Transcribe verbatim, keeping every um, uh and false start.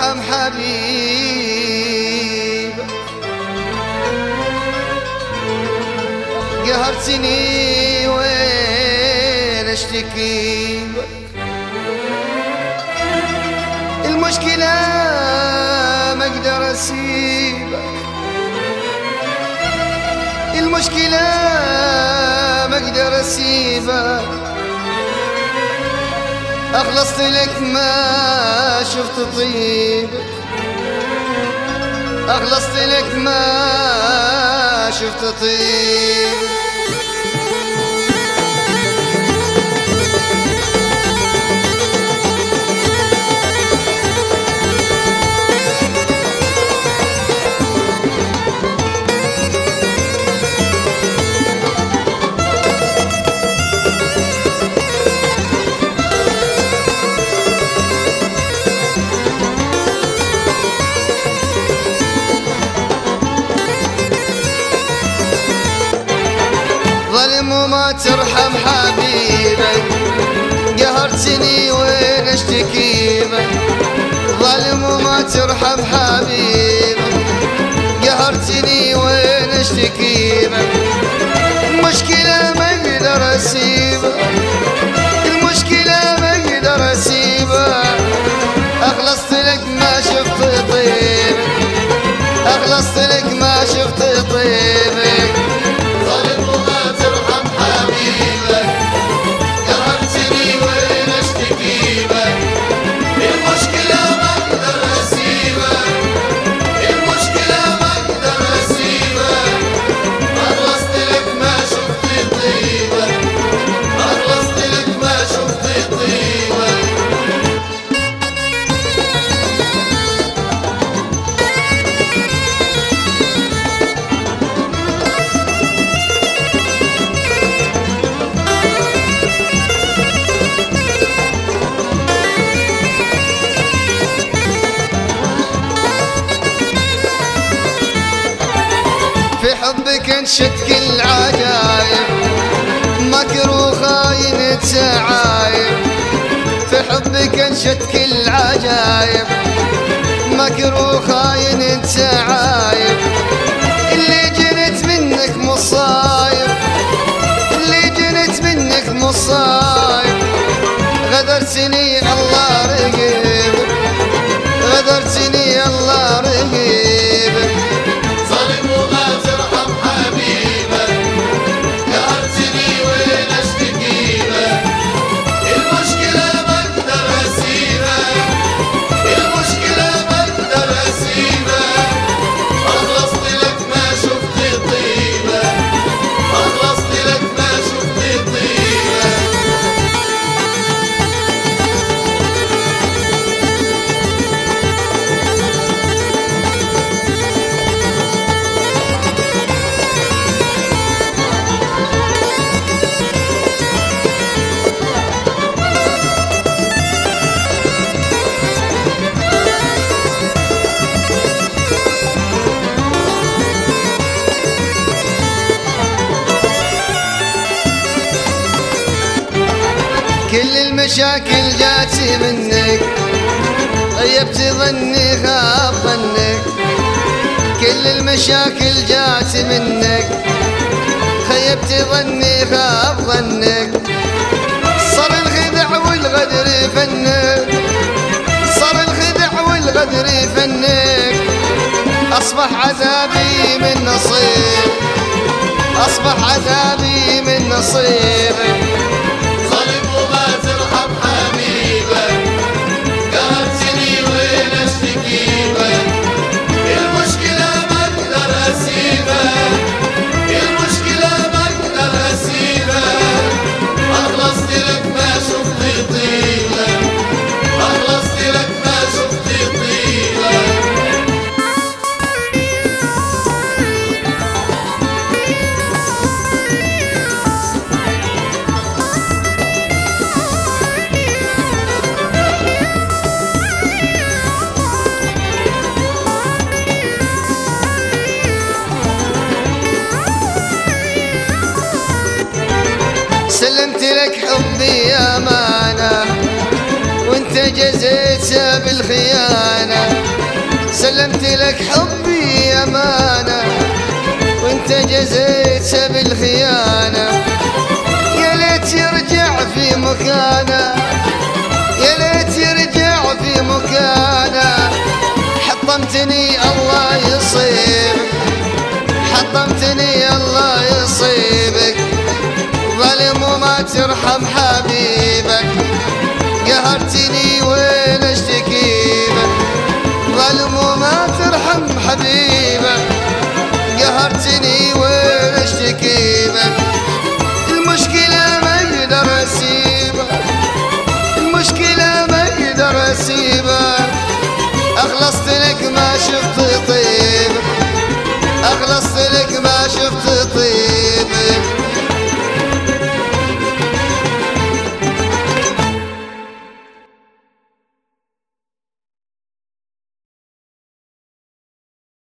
ترحم حبيب، قهرتني وين اشتكي، المشكلة ما اقدر اسيبك، المشكلة ما اقدر اسيبك، اخلصت لك ما شفت طيب، اخلصت لك ما شفت طيب. ظلم وما ترحم حبيبك، قهرتني وين اشتكيبك، ظلم وما ترحم حبيبك، قهرتني وين اشتكيبك، المشكلة ما اقدر اسيبك، المشكلة ما اقدر اسيبك، اخلصت لك ما شفت طيبك، اخلصت لك ما شفت طيبك. في حبك انشد كل عجايب، مكر وخاين تعايب، في حبك انشد كل عجايب، مكر وخاين تعايب، اللي جنت منك مصايب، اللي جنت منك مصايب، غدرتني الله رقيب، غدرتني الله رقيب. كل المشاكل جاتي منك، غيبت ظني خاب ظنك، كل المشاكل جاتي منك، خيبت ظني خاب ظنك، صار الخدع والغدر فنك، صار الخدع والغدر فنك، أصبح عذابي من نصيب، أصبح عذابي من نصيبك. مكانه، يا ليت يرجع في مكانه. حطمتني الله يصيبك، حطمتني الله يصيبك، ظلم وما ترحم حبيبك. قهرتني وين اشتكي بك، ظلم وما ترحم حبيبك. قهرتني وين اشتكي بك، المشكلة ما اقدر اسيبك، المشكلة ما اقدر اسيبك. اخلصت لك ما شفت طيبك، اخلصت لك ما شفت